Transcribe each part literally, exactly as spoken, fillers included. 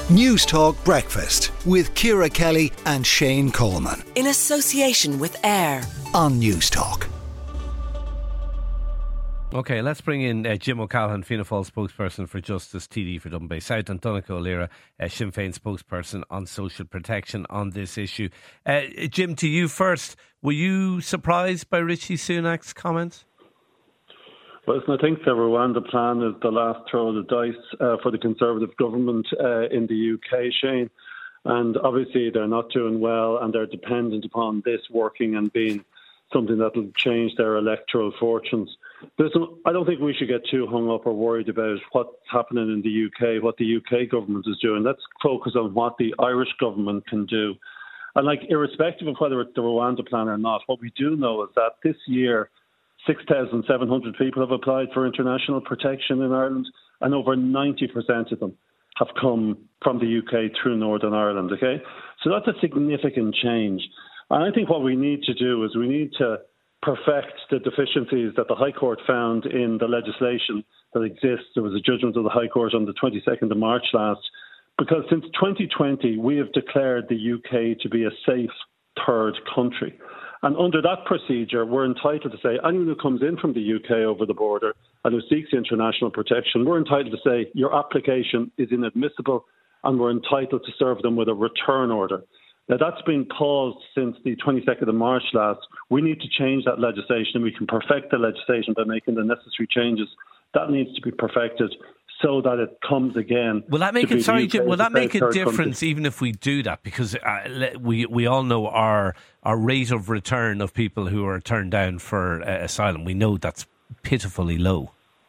News Talk Breakfast with Ciara Kelly and Shane Coleman. In association with AIR on News Talk. OK, let's bring in uh, Jim O'Callaghan, Fianna Fáil spokesperson for Justice, T D for Dublin Bay South, and Donncha Ó Laoghaire, uh, Sinn Féin spokesperson on social protection on this issue. Uh, Jim, to you first, were you surprised by Rishi Sunak's comments? Well, listen, I think the Rwanda plan is the last throw of the dice uh, for the Conservative government uh, in the U K, Shane. And obviously they're not doing well and they're dependent upon this working and being something that will change their electoral fortunes. Listen, I don't think we should get too hung up or worried about what's happening in the U K, what the U K government is doing. Let's focus on what the Irish government can do. And like, irrespective of whether it's the Rwanda plan or not, what we do know is that this year, six thousand seven hundred people have applied for international protection in Ireland, and over ninety percent of them have come from the U K through Northern Ireland, okay? So that's a significant change. And I think what we need to do is we need to perfect the deficiencies that the High Court found in the legislation that exists. There was a judgment of the High Court on the twenty-second of March last, because since twenty twenty, we have declared the U K to be a safe third country. And under that procedure, we're entitled to say anyone who comes in from the U K over the border and who seeks international protection, we're entitled to say your application is inadmissible and we're entitled to serve them with a return order. Now, that's been paused since the twenty-second of March last. We need to change that legislation, and we can perfect the legislation by making the necessary changes. That needs to be perfected so that it comes again. Will that make it? Sorry, Jim. Will that make a difference, even if we do that? Because uh, we we all know our our rate of return of people who are turned down for uh, asylum. We know that's pitifully low.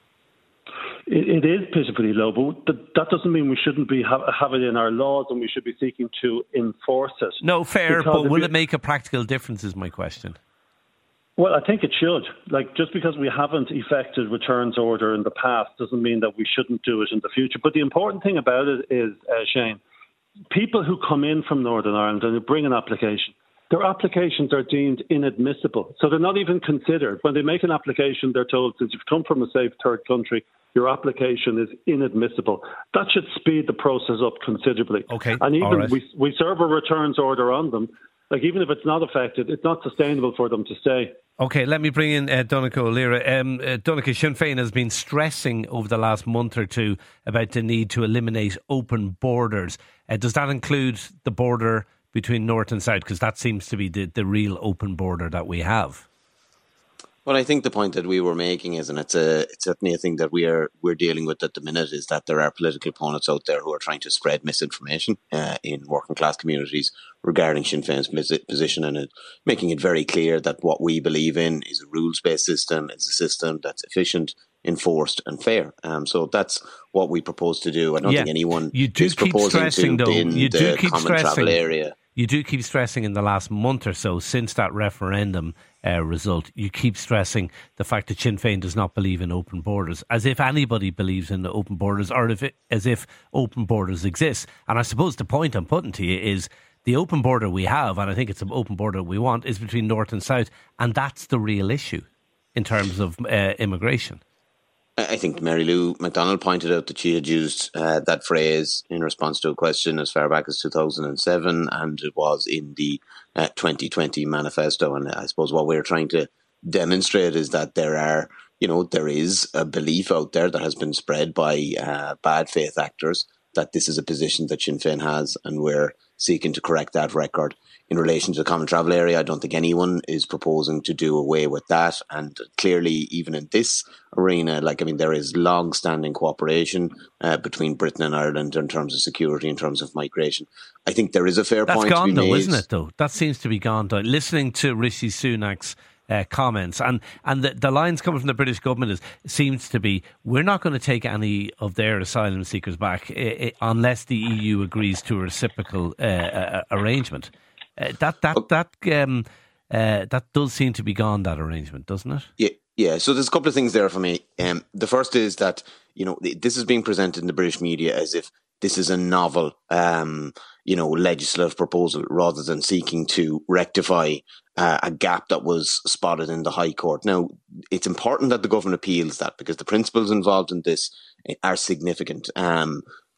It, it is pitifully low, but that doesn't mean we shouldn't be have, have it in our laws, and we should be seeking to enforce it. No, fair, because but will it make a practical difference? Is my question. Well, I think it should. Like, just because we haven't effected returns order in the past doesn't mean that we shouldn't do it in the future. But the important thing about it is, uh, Shane, people who come in from Northern Ireland and who bring an application, their applications are deemed inadmissible. So they're not even considered. When they make an application, they're told, since you've come from a safe third country, your application is inadmissible. That should speed the process up considerably. Okay. And even right. we, we serve a returns order on them. Like, even if it's not affected, it's not sustainable for them to stay. OK, let me bring in uh, Donncha Ó Laoghaire. Um, uh, Donncha, Sinn Féin has been stressing over the last month or two about the need to eliminate open borders. Uh, does that include the border between North and South? Because that seems to be the, the real open border that we have. Well, I think the point that we were making is, and it's a it's certainly a thing that we are we're dealing with at the minute, is that there are political opponents out there who are trying to spread misinformation uh, in working class communities regarding Sinn Féin's position, and it, making it very clear that what we believe in is a rules based system, is a system that's efficient, enforced, and fair. Um, so that's what we propose to do. I don't yeah, think anyone you do is keep proposing stressing, to though, bin you do the keep common stressing, travel area. You do keep stressing in the last month or so, since that referendum uh, result, you keep stressing the fact that Sinn Féin does not believe in open borders, as if anybody believes in the open borders, or if it, as if open borders exist. And I suppose the point I'm putting to you is the open border we have, and I think it's an open border we want, is between North and South, and that's the real issue in terms of uh, immigration. I think Mary Lou McDonald pointed out that she had used uh, that phrase in response to a question as far back as two thousand seven, and it was in the uh, twenty twenty manifesto. And I suppose what we're trying to demonstrate is that there are, you know, there is a belief out there that has been spread by uh, bad faith actors that this is a position that Sinn Féin has, and we're seeking to correct that record. In relation to the common travel area, I don't think anyone is proposing to do away with that. And clearly, even in this arena, like, I mean, there is long-standing cooperation uh, between Britain and Ireland in terms of security, in terms of migration. I think there is a fair That's point gone, to be though, made. isn't it, though? That seems to be gone, though. Listening to Rishi Sunak's Uh, comments and and the, the lines coming from the British government is seems to be, we're not going to take any of their asylum seekers back uh, uh, unless the E U agrees to a reciprocal uh, uh, arrangement. Uh, that that that um, uh, that does seem to be gone, that arrangement, doesn't it? Yeah, yeah. So there's a couple of things there for me. Um, the first is that, you know, this is being presented in the British media as if this is a novel, um, you know, legislative proposal, rather than seeking to rectify uh, a gap that was spotted in the High Court. Now, it's important that the government appeals that, because the principles involved in this are significant. Um,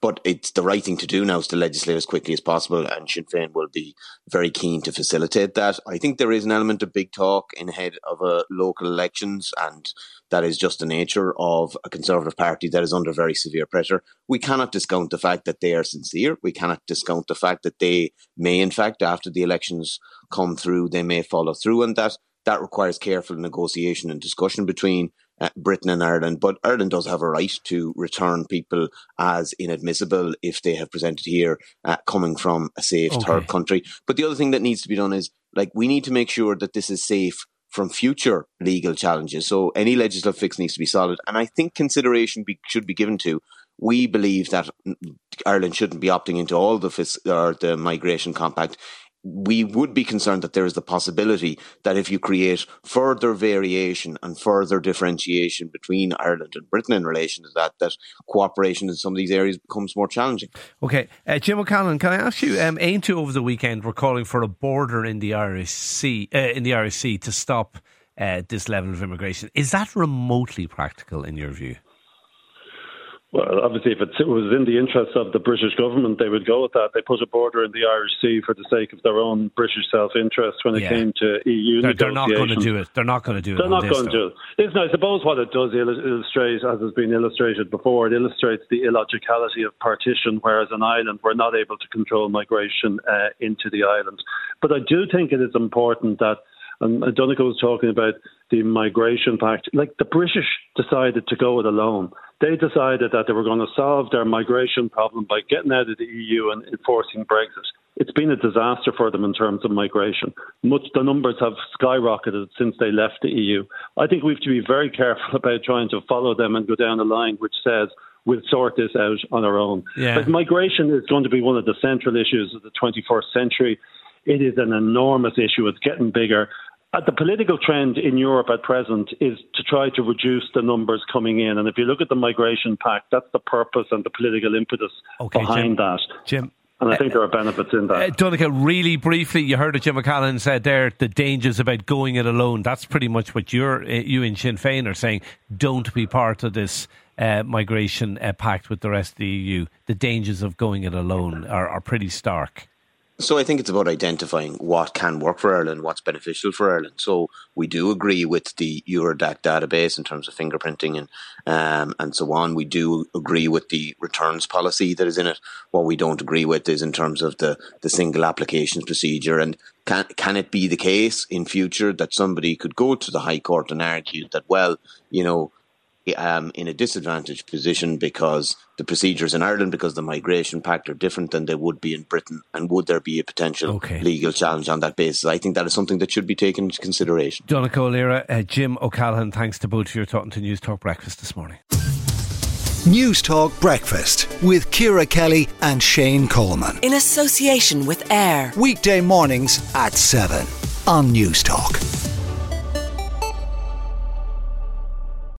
but it's the right thing to do now is to legislate as quickly as possible, and Sinn Féin will be very keen to facilitate that. I think there is an element of big talk in ahead of uh, local elections, and that is just the nature of a Conservative Party that is under very severe pressure. We cannot discount the fact that they are sincere. We cannot discount the fact that they may, in fact, after the elections come through, they may follow through, and that that requires careful negotiation and discussion between Uh, Britain and Ireland. But Ireland does have a right to return people as inadmissible if they have presented here uh, coming from a safe okay. third country. But the other thing that needs to be done is, like, we need to make sure that this is safe from future legal challenges. So any legislative fix needs to be solid. And I think consideration be, should be given to, we believe that Ireland shouldn't be opting into all the, fis- or the migration compact. We would be concerned that there is the possibility that if you create further variation and further differentiation between Ireland and Britain in relation to that, that cooperation in some of these areas becomes more challenging. Okay, uh, Jim O'Callaghan, can I ask you? Um, Aontú over the weekend were calling for a border in the Irish Sea, uh, in the Irish Sea, to stop uh, this level of immigration. Is that remotely practical in your view? Well, obviously, if it was in the interests of the British government, they would go with that. They put a border in the Irish Sea for the sake of their own British self-interest when it yeah. came to E U they're, negotiations. They're not going to do it. They're not going to do it. They're not this, going to do it. Listen, I suppose what it does illustrate, as has been illustrated before, it illustrates the illogicality of partition, whereas an island, we're not able to control migration uh, into the island. But I do think it is important that, and Donncha was talking about the migration pact, like the British decided to go it alone. They decided that they were going to solve their migration problem by getting out of the E U and enforcing Brexit. It's been a disaster for them in terms of migration. Much the numbers have skyrocketed since they left the E U. I think we have to be very careful about trying to follow them and go down a line which says we'll sort this out on our own. Yeah. But migration is going to be one of the central issues of the twenty-first century. It is an enormous issue. It's getting bigger. Uh, the political trend in Europe at present is to try to reduce the numbers coming in. And if you look at the migration pact, that's the purpose and the political impetus okay, behind Jim, that. Jim. And I think uh, there are benefits in that. Uh, Donncha, really briefly, you heard what Jim O'Callaghan said there, the dangers about going it alone. That's pretty much what you're, uh, you in Sinn Féin are saying. Don't be part of this uh, migration uh, pact with the rest of the E U. The dangers of going it alone are, are pretty stark. So I think it's about identifying what can work for Ireland, what's beneficial for Ireland. So we do agree with the Eurodac database in terms of fingerprinting and um, and so on. We do agree with the returns policy that is in it. What we don't agree with is in terms of the, the single applications procedure. And can can it be the case in future that somebody could go to the High Court and argue that, well, you know, Um, in a disadvantaged position because the procedures in Ireland, because the migration pact are different than they would be in Britain, and would there be a potential okay. legal challenge on that basis? I think that is something that should be taken into consideration. Donncha O'Leary, uh, Jim O'Callaghan, thanks to both of you for talking to News Talk Breakfast this morning. News Talk Breakfast with Ciara Kelly and Shane Coleman. In association with AIR. Weekday mornings at seven on News Talk.